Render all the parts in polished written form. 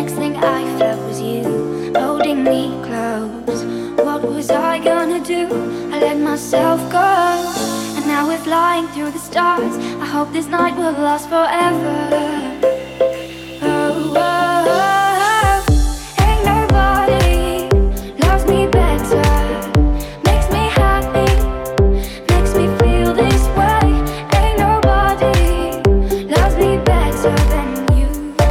next thing I felt was you holding me close. What was I gonna do? I let myself go, and now we're flying through the stars. I hope this night will last forever. Oh, oh, oh. Ain't nobody loves me better, makes me happy, makes me feel this way. Ain't nobody loves me better than you.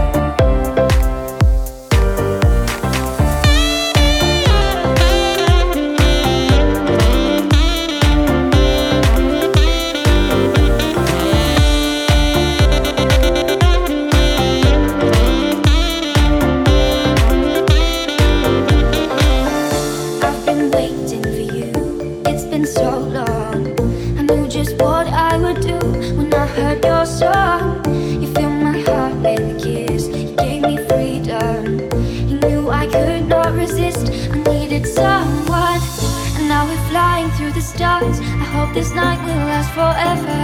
I've been waiting for you, it's been so long. I knew just what I would do when I heard your song. You filled my heart with a kiss, you gave me freedom. You knew I could not resist, I needed someone. And now we're flying through the stars. I hope this night will last forever.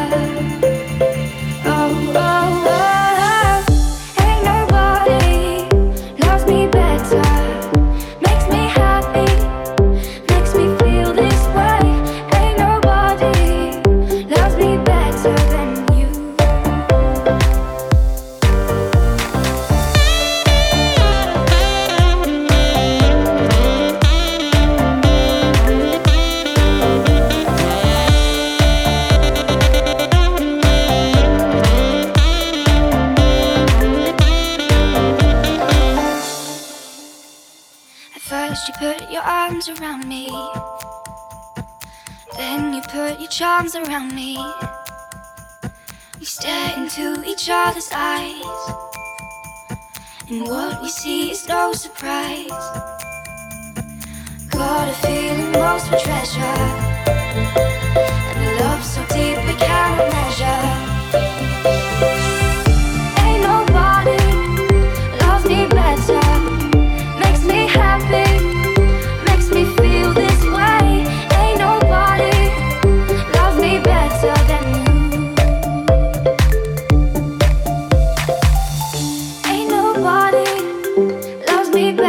Oh, oh, oh. Ain't nobody loves me better, makes me happy, makes me feel this way. Ain't nobody loves me better than you. At first you put your arms around me, then you put your charms around me. We stare into each other's eyes, and what we see is no surprise. Got a feeling most we treasure, and a love so deep we cannot measure. Ain't nobody loves me better, makes me happy, makes me feel this way. Ain't nobody loves me better than you. Ain't nobody loves me better.